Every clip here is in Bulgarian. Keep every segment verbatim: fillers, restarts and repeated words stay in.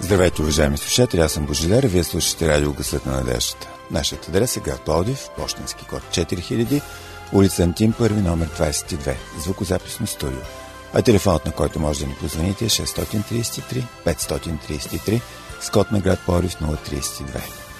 Здравейте, уважаеми слушатели, аз съм Божидар и вие слушате радио Гласът на надеждата. Нашият адрес е град Пловдив, пощенски код четири хиляди, улица Антим първи, номер двадесет и две, звукозаписно студио. А телефонът, на който може да ни позвоните, е шест три три пет три три, с код на град Пловдив нула три две.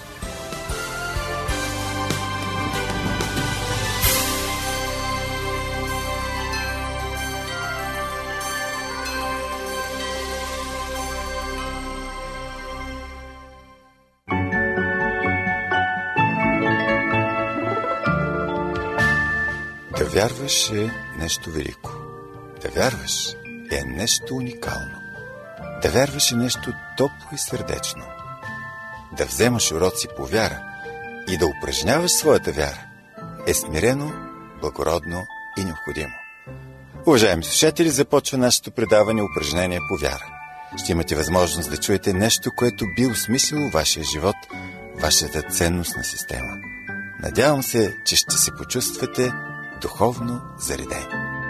Да вярваш е нещо велико. Да вярваш е нещо уникално. Да вярваш е нещо топло и сърдечно. Да вземаш уроци по вяра и да упражняваш своята вяра е смирено, благородно и необходимо. Уважаеми слушатели, започва нашето предаване упражнение по вяра. Ще имате възможност да чуете нещо, което би осмислило вашия живот, вашата ценностна система. Надявам се, че ще се почувствате духовно заредени.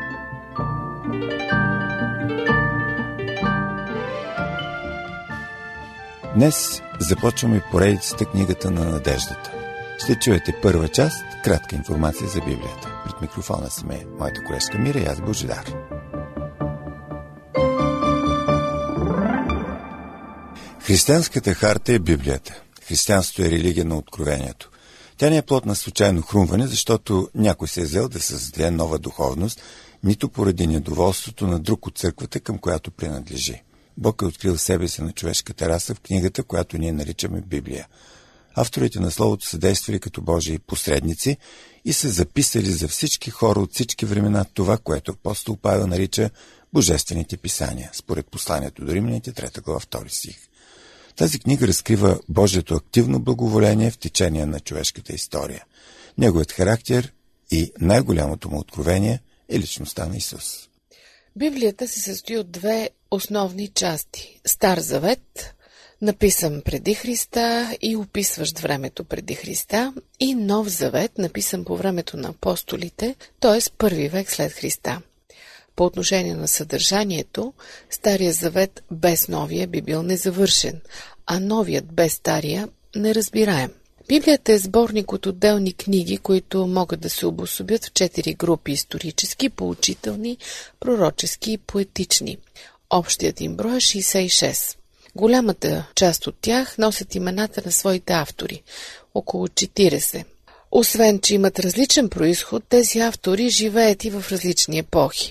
Днес започваме поредицата Книгата на надеждата. Ще чуете първа част, кратка информация за Библията. Пред микрофона сме моята колежка Мира и аз Божидар. Християнската харта е Библията. Християнството е религия на откровението. Тя не е плод на случайно хрумване, защото някой се е взел да създаде нова духовност, нито поради недоволството на друг от църквата, към която принадлежи. Бог е открил себе си на човешката раса в книгата, която ние наричаме Библия. Авторите на Словото са действали като Божии посредници и са записали за всички хора от всички времена това, което апостол Павел нарича Божествените писания, според посланието до Римляните, трета глава, втори стих. Тази книга разкрива Божието активно благоволение в течение на човешката история. Неговият характер и най-голямото му откровение е личността на Исус. Библията се състои от две основни части. Стар завет, написан преди Христа и описващ времето преди Христа, и Нов завет, написан по времето на апостолите, т.е. първи век след Христа. По отношение на съдържанието, Стария завет без Новия би бил незавършен, а Новият без Стария неразбираем. Библията е сборник от отделни книги, които могат да се обособят в четири групи: исторически, поучителни, пророчески и поетични. Общият им брой е шейсет и шест. Голямата част от тях носят имената на своите автори – около четиридесет. Освен че имат различен произход, тези автори живеят и в различни епохи.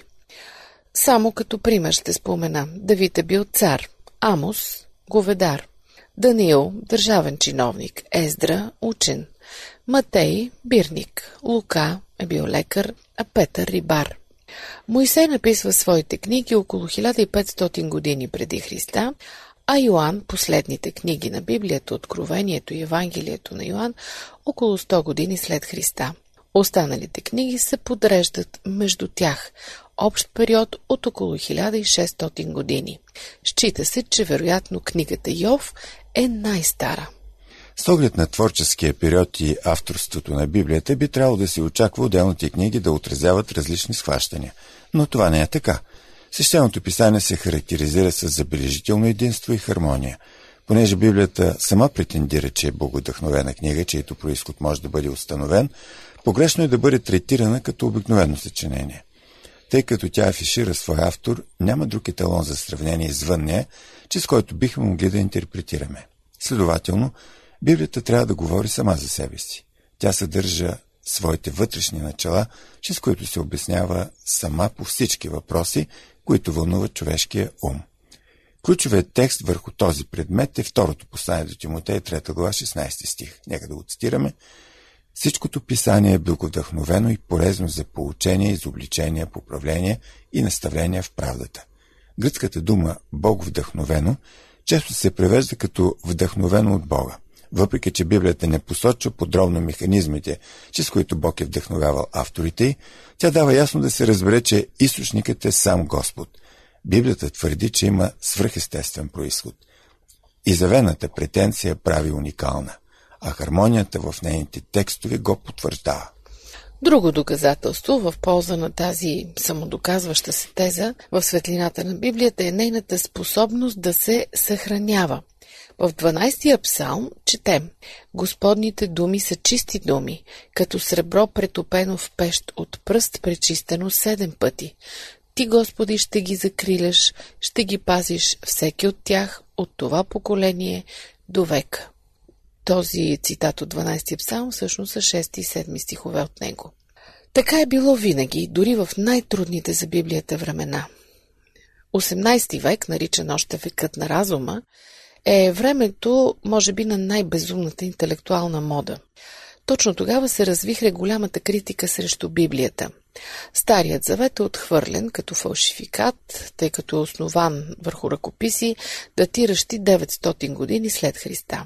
Само като пример ще спомена: Давид е бил цар, Амос – говедар, Даниил – държавен чиновник, Ездра – учен, Матей – бирник, Лука е бил лекар, а Петър – рибар. Моисей написва своите книги около хиляда и петстотин години преди Христа, а Йоан – последните книги на Библията, Откровението и Евангелието на Йоан, около сто години след Христа. Останалите книги се подреждат между тях. Общ период от около хиляда и шестстотин години. Счита се, че вероятно книгата Йов е най-стара. С оглед на творческия период и авторството на Библията би трябвало да се очаква отделните книги да отразяват различни схващания. Но това не е така. Свещеното писание се характеризира с забележително единство и хармония. Понеже Библията сама претендира, че е богодъхновена книга, чието произход може да бъде установен, погрешно е да бъде третирана като обикновено съчинение. Тъй като тя афишира своя автор, няма друг еталон за сравнение извън нея, чрез който бихме могли да интерпретираме. Следователно, Библията трябва да говори сама за себе си. Тя съдържа своите вътрешни начала, чрез които се обяснява сама по всички въпроси, които вълнуват човешкия ум. Ключовият текст върху този предмет е второто послание до Тимотей, трета глава, шестнадесети стих. Нека да го цитираме. Всичкото писание е благовдъхновено и полезно за поучение, изобличение, поправление и наставление в правдата. Гръцката дума Бог вдъхновено често се превежда като вдъхновено от Бога. Въпреки че Библията не посочва подробно механизмите, чрез които Бог е вдъхновявал авторите й, тя дава ясно да се разбере, че източникът е сам Господ. Библията твърди, че има свръхестествен произход. Изявената претенция прави уникална, а хармонията в нейните текстове го потвърждава. Друго доказателство в полза на тази самодоказваща се теза в светлината на Библията е нейната способност да се съхранява. В дванайсети псалм четем: Господните думи са чисти думи, като сребро претопено в пещ, от пръст пречистено седем пъти. Ти, Господи, ще ги закриляш, ще ги пазиш всеки от тях, от това поколение до века. Този цитат от дванайсети псалм всъщност са шести и седми стихове от него. Така е било винаги, дори в най-трудните за Библията времена. осемнайсети век, наричан още векът на разума, е времето, може би, на най-безумната интелектуална мода. Точно тогава се развихре голямата критика срещу Библията. Старият завет е отхвърлен като фалшификат, тъй като е основан върху ръкописи, датиращи деветстотин години след Христа.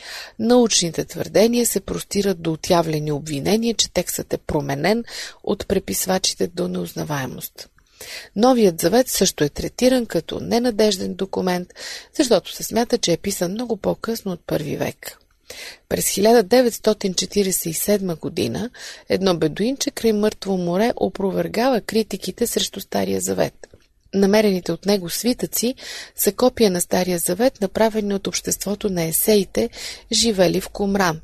Научните твърдения се простират до отявлени обвинения, че текстът е променен от преписвачите до неузнаваемост. Новият завет също е третиран като ненадежден документ, защото се смята, че е писан много по-късно от първи век. През хиляда деветстотин четирийсет и седма година едно бедуинче край Мъртво море опровергава критиките срещу Стария завет. Намерените от него свитъци са копия на Стария завет, направени от обществото на есеите, живели в Кумран.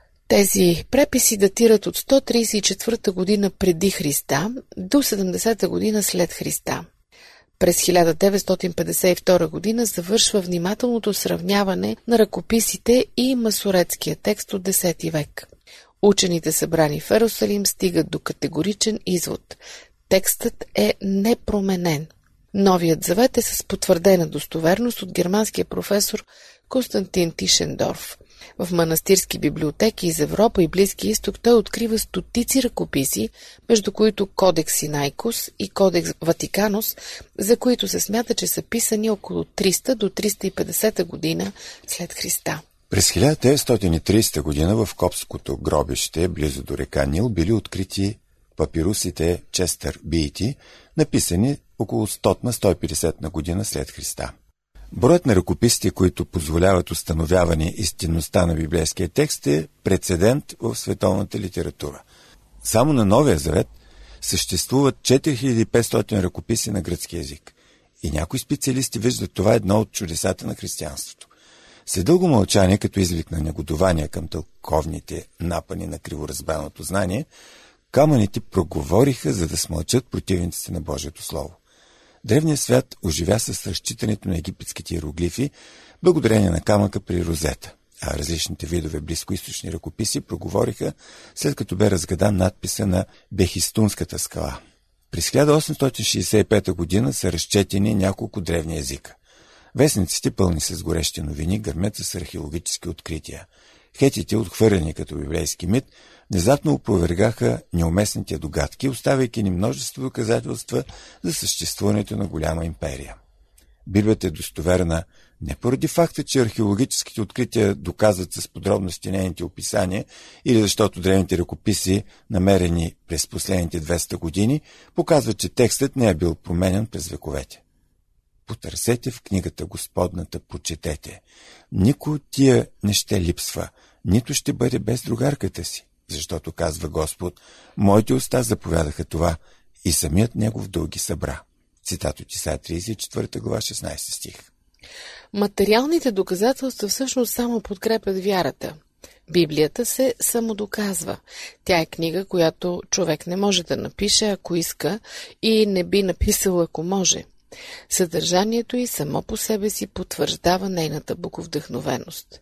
Тези преписи датират от сто трийсет и четвърта година преди Христа до седемдесета година след Христа. През хиляда деветстотин петдесет и втора година завършва внимателното сравняване на ръкописите и масоретския текст от десети век. Учените, събрани в Йерусалим, стигат до категоричен извод. Текстът е непроменен. Новият завет е с потвърдена достоверност от германския професор Константин Тишендорф. В манастирски библиотеки из Европа и Близки изток той открива стотици ръкописи, между които Кодекс Синайкус и Кодекс Ватиканус, за които се смята, че са писани около триста до триста и петдесета година след Христа. През хиляда деветстотин и трийсета година в Копското гробище, близо до река Нил, били открити папирусите Честър Бийти, написани около сто на сто и петдесет на година след Христа. Броят на ръкописите, които позволяват установяване истинността на библейския текст, е прецедент в световната литература. Само на Новия завет съществуват четири хиляди и петстотин ръкописи на гръцки език. И някои специалисти виждат това едно от чудесата на християнството. След дълго мълчание, като излик на негодование към тълковните напани на криворазбраното знание, камъните проговориха, за да смълчат противниците на Божието Слово. Древният свят оживя с разчитането на египетските иероглифи, благодарение на камъка при розета, а различните видове близкоизточни ръкописи проговориха, след като бе разгадан надписа на Бехистунската скала. През хиляда осемстотин шейсет и пета година са разчетени няколко древни езика. Вестниците, пълни с горещи новини, гърмят с археологически открития. Хетите, отхвърлени като библейски мит, внезапно опровергаха неуместните догадки, оставяйки ни множество доказателства за съществуването на голяма империя. Библията е достоверна не поради факта, че археологическите открития доказват с подробности нейните описания, или защото древните ръкописи, намерени през последните двеста години, показват, че текстът не е бил променен през вековете. Потърсете в книгата Господната, прочетете. Никой от тия не ще липсва, нито ще бъде без другарката си, защото, казва Господ, моите уста заповядаха това и самият негов дъл ги събра. Цитат от Исаия трийсет и четвърта глава, шестнайсети стих. Материалните доказателства всъщност само подкрепят вярата. Библията се самодоказва. Тя е книга, която човек не може да напише, ако иска, и не би написал, ако може. Съдържанието й само по себе си потвърждава нейната боговдъхновеност.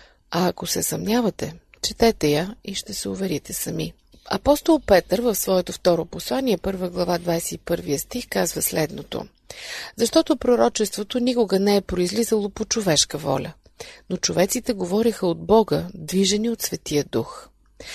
А ако се съмнявате, четете я и ще се уверите сами. Апостол Петър в своето второ послание, първа глава, двайсет и първи стих, казва следното: защото пророчеството никога не е произлизало по човешка воля, но човеците говориха от Бога, движени от Светия Дух.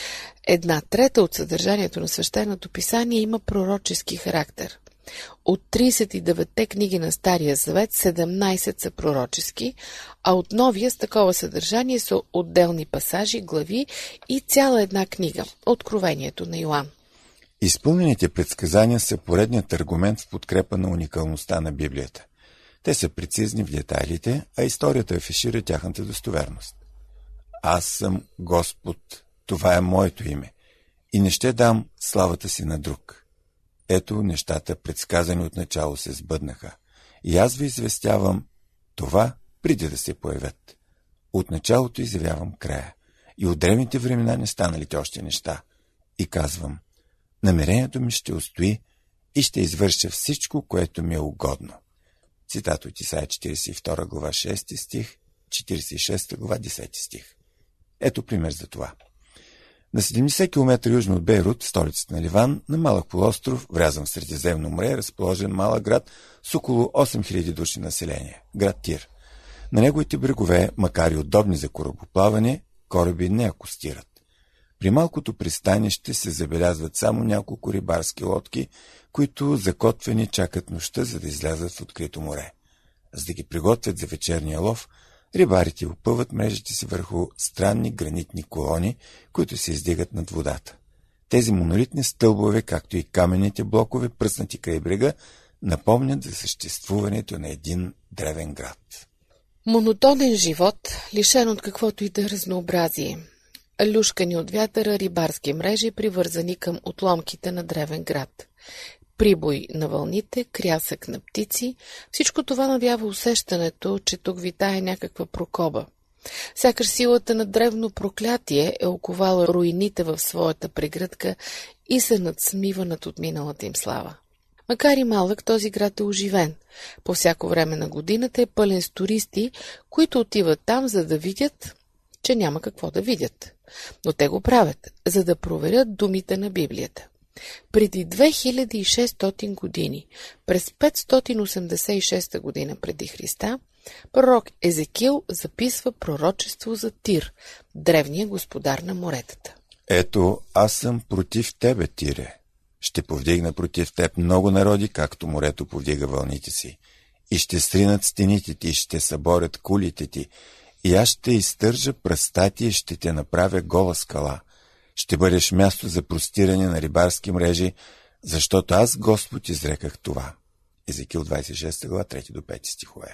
Една трета от съдържанието на свещеното писание има пророчески характер. От трийсет и деветте книги на Стария завет, седемнайсет са пророчески, а от Новия с такова съдържание са отделни пасажи, глави и цяла една книга – Откровението на Йоан. Изпълнените предсказания са поредният аргумент в подкрепа на уникалността на Библията. Те са прецизни в детайлите, а историята афишира тяхната достоверност. Аз съм Господ, това е моето име, и не ще дам славата си на друг. Ето нещата, предсказани от начало, се сбъднаха. И аз ви известявам това преди да се появят. От началото изявявам края. И от древните времена не станалите още неща. И казвам, намерението ми ще устои и ще извърша всичко, което ми е угодно. Цитат от Исаия четиридесет и втора глава шести стих, четиридесет и шеста глава десети стих. Ето пример за това. На седемдесет километра южно от Бейрут, столицата на Ливан, на малък полуостров, врязан в Средиземно море, е разположен малък град с около осем хиляди души население, град Тир. На неговите брегове, макар и удобни за корабоплаване, кораби не акостират. При малкото пристанище се забелязват само няколко рибарски лодки, които закотвени чакат нощта, за да излязат в открито море. За да ги приготвят за вечерния лов, рибарите опъват мрежите си върху странни гранитни колони, които се издигат над водата. Тези монолитни стълбове, както и каменните блокове, пръснати край брега, напомнят за съществуването на един древен град. Монотонен живот, лишен от каквото и да е разнообразие. Люшкани от вятъра рибарски мрежи, привързани към отломките на древен град. Прибой на вълните, крясък на птици, всичко това навява усещането, че тук витае някаква прокоба. Сякаш силата на древно проклятие е оковала руините в своята прегръдка и се надсмива над отминалата им слава. Макар и малък, този град е оживен. По всяко време на годината е пълен с туристи, които отиват там, за да видят, че няма какво да видят. Но те го правят, за да проверят думите на Библията. Преди две хиляди и шестстотин години, през петстотин осемдесет и шеста година преди Христа, пророк Езекил записва пророчество за Тир, древния господар на моретата. Ето, аз съм против тебе, Тире. Ще повдигна против теб много народи, както морето повдига вълните си. И ще сринат стените ти, ще съборят кулите ти. И аз ще изтържа пръста ти и ще те направя гола скала. Ще бъдеш място за простиране на рибарски мрежи, защото аз, Господ, изреках това. Езекил двадесет и шеста глава, трети до пети стихове.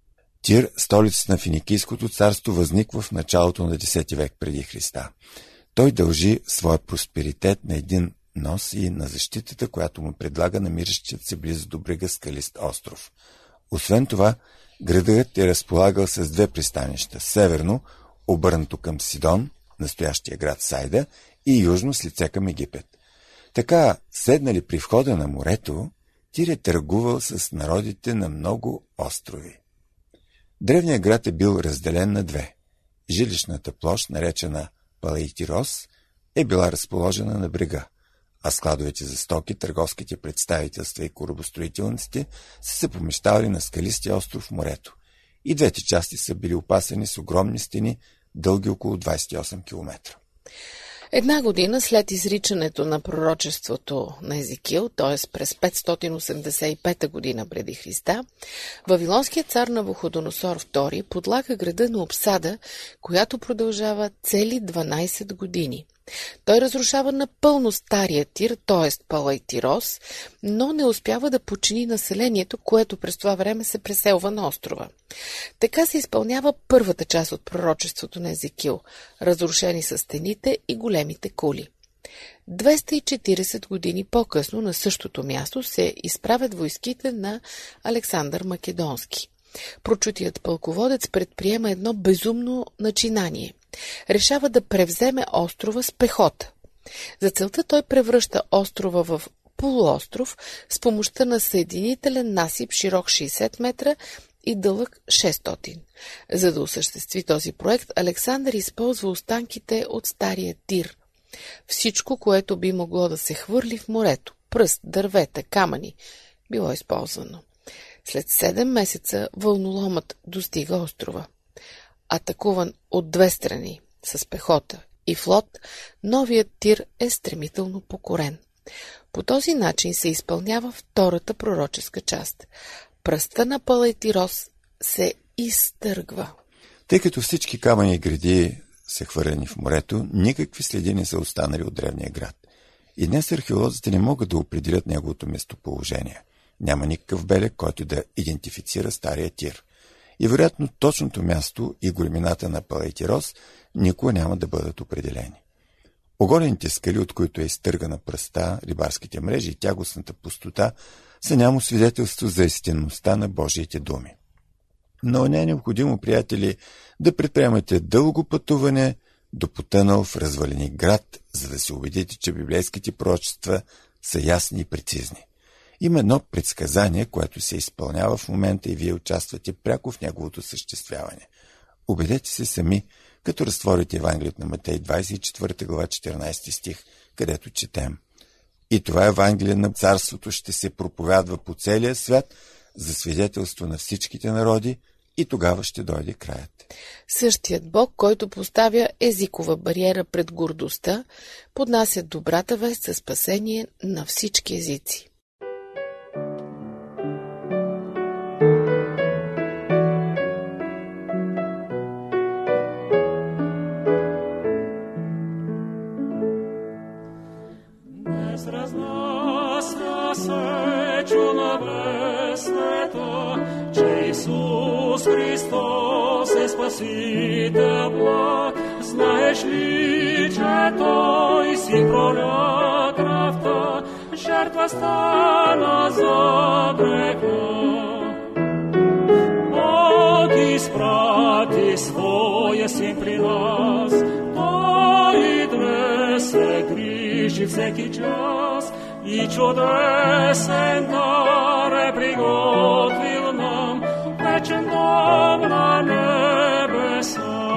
Тир, столицата на Финикийското царство, възниква в началото на десети век преди Христа. Той дължи своя просперитет на един нос и на защитата, която му предлага намиращият се близо до брега скалист остров. Освен това, градът е разполагал с две пристанища. Северно, обърнато към Сидон, настоящия град Сайда, и южно с лице към Египет. Така, седнали при входа на морето, Тир е търгувал с народите на много острови. Древният град е бил разделен на две. Жилищната площ, наречена Палейтирос, е била разположена на брега, а складовете за стоки, търговските представителства и корабостроителниците са се помещавали на скалистия остров в морето. И двете части са били опасени с огромни стени, дълги около двадесет и осем километра. Една година след изричането на пророчеството на Езекил, т.е. през петстотин осемдесет и пета година преди Христа, вавилонският цар Навуходоносор втори подлага града на обсада, която продължава цели дванадесет години. Той разрушава напълно стария Тир, т.е. Палейтирос, но не успява да подчини населението, което през това време се преселва на острова. Така се изпълнява първата част от пророчеството на Езекил, разрушени са стените и големите кули. двеста и четиридесет години по-късно на същото място се изправят войските на Александър Македонски. Прочутият пълководец предприема едно безумно начинание. Решава да превземе острова с пехота. За целта той превръща острова в полуостров с помощта на съединителен насип широк шейсет метра и дълъг шестстотин. За да осъществи този проект, Александър използва останките от стария Тир. Всичко, което би могло да се хвърли в морето, пръст, дървета, камъни, било използвано. След седем месеца вълноломът достига острова. Атакуван от две страни, с пехота и флот, новият Тир е стремително покорен. По този начин се изпълнява втората пророческа част. Пръста на Палейтирос се изтъргва. Тъй като всички камъни и гради са хвърлени в морето, никакви следи не са останали от древния град. И днес археолозите не могат да определят неговото местоположение. Няма никакъв белег, който да идентифицира стария Тир. И вероятно точното място и големината на Палейтирос никога няма да бъдат определени. Оголените скали, от които е изтъргана пръста, рибарските мрежи и тягостната пустота, са нямо свидетелство за истинността на Божиите думи. Но не е необходимо, приятели, да предприемате дълго пътуване до потънал в развалени град, за да се убедите, че библейските пророчества са ясни и прецизни. Има едно предсказание, което се изпълнява в момента и вие участвате пряко в неговото съществяване. Убедете се сами, като разтворите Евангелието на Матей, двадесет и четвърта глава, четиринадесети стих, където четем: „И това Евангелие на царството ще се проповядва по целия свят за свидетелство на всичките народи, и тогава ще дойде краят.“ Същият Бог, който поставя езикова бариера пред гордостта, поднася добрата вест за спасение на всички езици. Иисус Христос е Спасител благ, знаеш ли, че Той си проля кръвта, жертва стана за греха. Бог изпрати своя Син при нас, Той днес се грижи всеки час и чудесен дар е приготвил нам, вечен дом на небеса.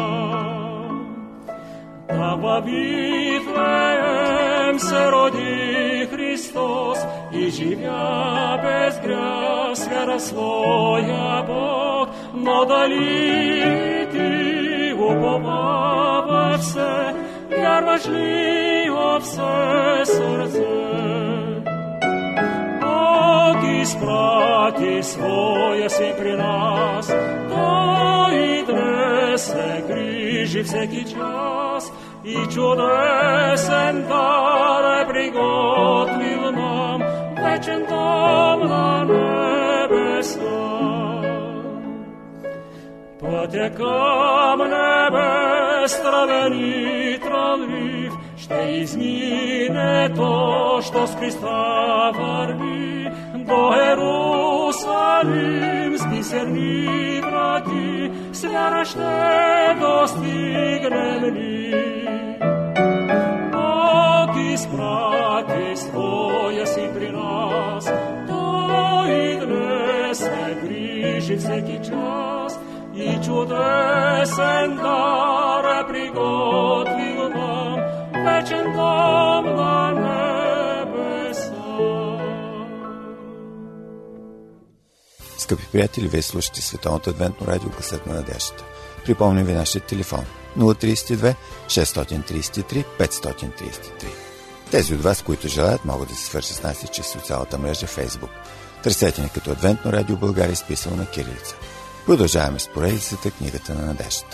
Да във Вифлеем се роди Христос и живя без грях с вяра своя Бог, но дали ти уповаваш се, вярваш ли във все сърце? Изпрати своя Син при нас, Той днес се грижи всеки час и чудесен дар е приготвил нам, вечен дом на небеса. Пътя към небе стравен и трънлив ще измине то, що с Христа върви до Ерусалим с бисерни врати, с вяра ще достигнем ли. Бог изпрати своя Син при нас, Той днес се грижи всеки час и чудесен дар е приготвил нам, вечен дом на небеса. Скъпи приятели, вие слушате Световното адвентно радио Гласът на надеждата. Припомням ви нашия телефон нула три две шестстотин тридесет и три петстотин тридесет и три. Тези от вас, които желаят, могат да се свържат с нас и чрез социалната мрежа Facebook. Търсете ни като Адвентно радио България, изписано на кирилица. Продължаваме с поредицата Книгата на надеждата.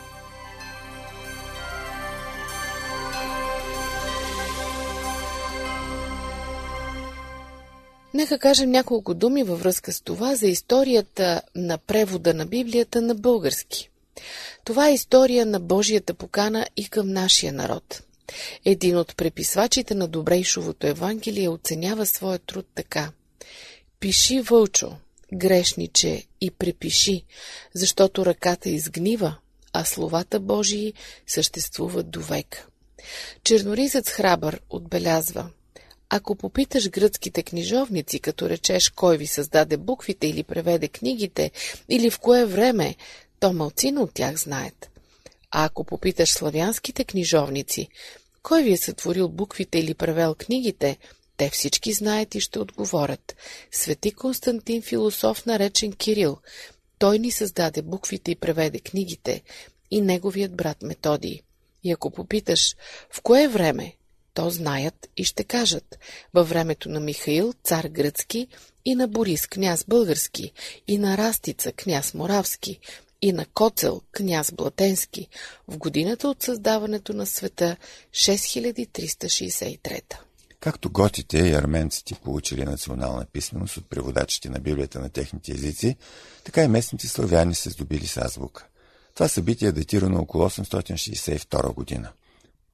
Нека кажем няколко думи във връзка с това за историята на превода на Библията на български. Това е история на Божията покана и към нашия народ. Един от преписвачите на Добрейшовото Евангелие оценява своя труд така: „Пиши, вълчо, грешниче, и препиши, защото ръката изгнива, а словата Божии съществуват довек.“ Черноризец Храбър отбелязва: „Ако попиташ гръцките книжовници, като речеш кой ви създаде буквите или преведе книгите, или в кое време, то малцина от тях знаят. А ако попиташ славянските книжовници, кой ви е сътворил буквите или превел книгите, те всички знаят и ще отговорят: Свети Константин философ, наречен Кирил. Той ни създаде буквите и преведе книгите, и неговият брат Методий. И ако попиташ в кое време, то знаят и ще кажат: във времето на Михаил, цар гръцки, и на Борис, княз български, и на Растица, княз моравски, и на Коцел, княз блатенски, в годината от създаването на света шест хиляди триста шейсет и трета. Както готите и арменците получили национална писменост от преводачите на Библията на техните езици, така и местните славяни се здобили с азбука. Това събитие е датирано около осемстотин шейсет и втора година.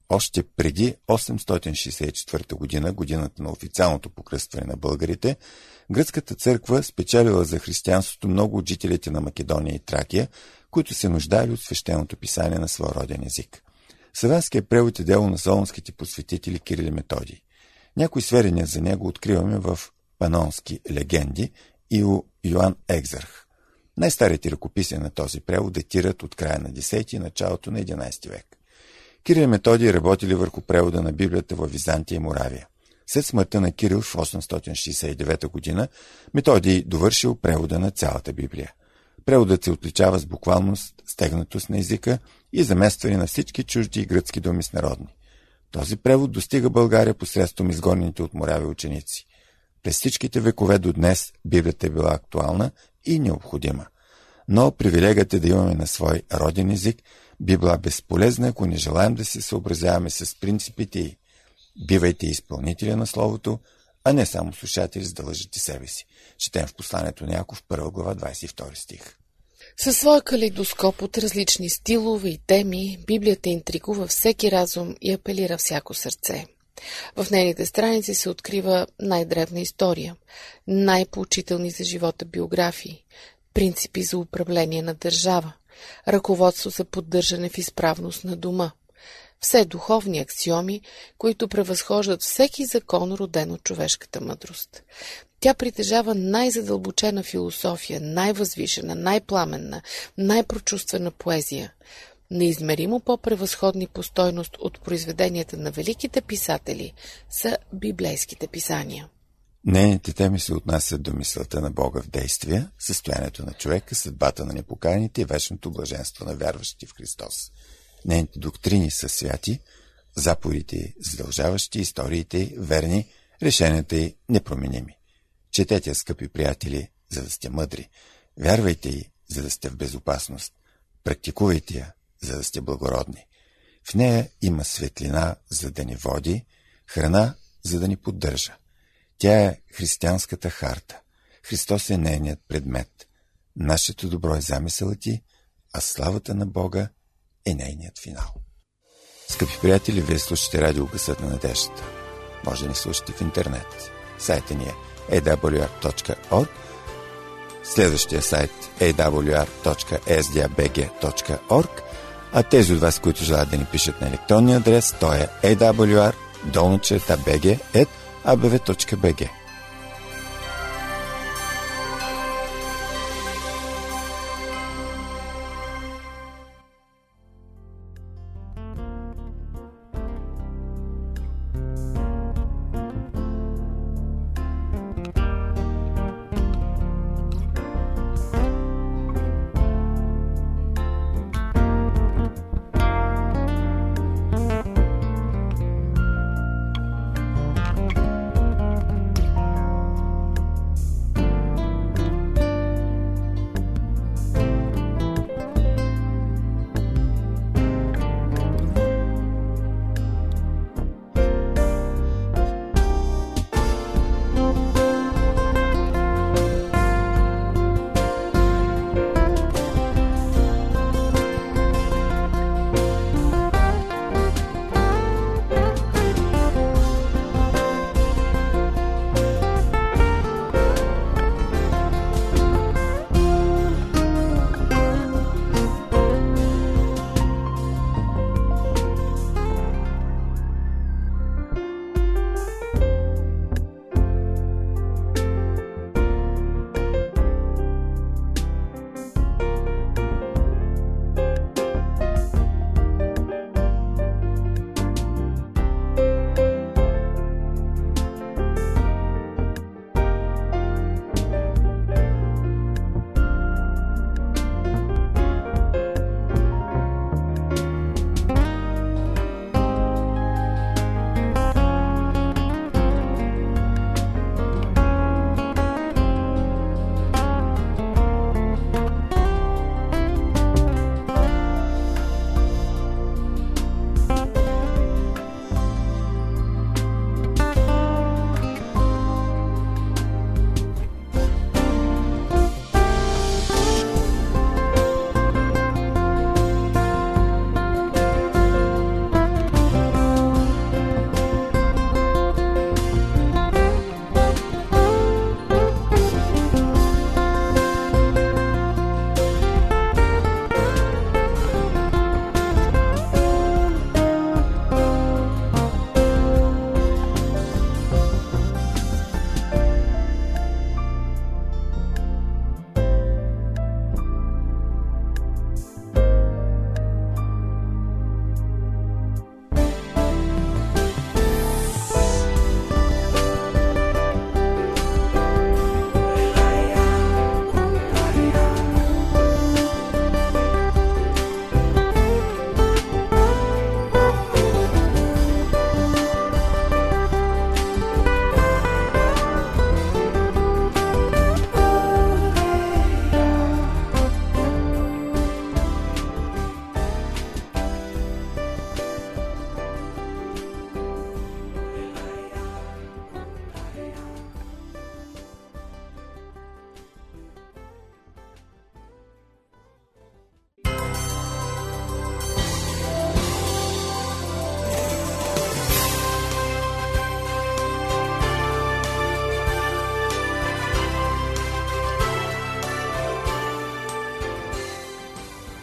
още преди осемстотин шейсет и четвърта година, годината на официалното покръстване на българите, гръцката църква спечелила за християнството много от жителите на Македония и Тракия, които се нуждали от свещеното писание на своя роден език. Славянският превод е дело на солунските посветители Кирил и Методий. Някои сведения за него откриваме в панонски легенди и у Йоан Екзарх. Най-старите ръкописи на този превод датират от края на десети и началото на единайсети век. Кирил и Методий работили върху превода на Библията в Византия и Моравия. След смъртта на Кирил в осемстотин шейсет и девета година, Методий довършил превода на цялата Библия. Преводът се отличава с буквалност, стегнатост на езика и заместване на всички чужди и гръцки думи с народни. Този превод достига България посредством изгонените от Моравия ученици. През всичките векове до днес Библията е била актуална и необходима. Но привилегията да имаме на свой роден език би била безполезна, ако не желаем да се съобразяваме с принципите й. Бивайте изпълнители на Словото, а не само слушатели, за да лъжете себе си. Четем в посланието на Яков, първа глава, двайсет и втори стих. Със своя калейдоскоп от различни стилове и теми, Библията интригува всеки разум и апелира всяко сърце. В нейните страници се открива най-древна история, най-поучителни за живота биографии, принципи за управление на държава, ръководство за поддържане в изправност на дома, все духовни аксиоми, които превъзхождат всеки закон, роден от човешката мъдрост. Тя притежава най-задълбочена философия, най-възвишена, най-пламенна, най-прочувствена поезия. Неизмеримо по-превъзходни по стойност от произведенията на великите писатели са библейските писания. Нейните теми се отнасят до мисълта на Бога в действие, състоянието на човека, съдбата на непокаяните и вечното блаженство на вярващите в Христос. Нейните доктрини са святи, заповедите задължаващи, историите верни, решенията й непроменими. Четете, скъпи приятели, за да сте мъдри. Вярвайте й, за да сте в безопасност. Практикувайте я, за да сте благородни. В нея има светлина, за да ни води, храна, за да ни поддържа. Тя е християнската харта. Христос е нейният предмет. Нашето добро е замисълът ти, а славата на Бога е нейният финал. Скъпи приятели, вие слушате радио Гласът на надеждата. Може да ни слушате в интернет. Сайтът ни е ей дабъл ю ар точка орг, следващия сайт ей дабъл ю ар точка ес ди ей би джи точка орг, а тези от вас, които желаят да ни пишат на електронния адрес, то е ей дабъл ю ар долна черта би джи ет а бе ви точка би джи.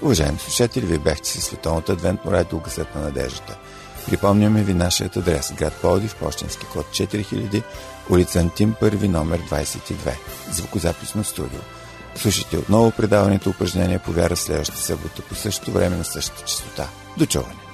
Уважаеми слушатели, вие бяхте със Световното адвентно радио Гласът на надеждата. Припомняме ви нашият адрес: град Пловдив, пощенски код четири хиляди, улица Антим първи, номер двадесет и две, звукозаписно студио. Слушайте отново предаването упражнения по вяра следващата събота по същото време на същата честота. До чуване!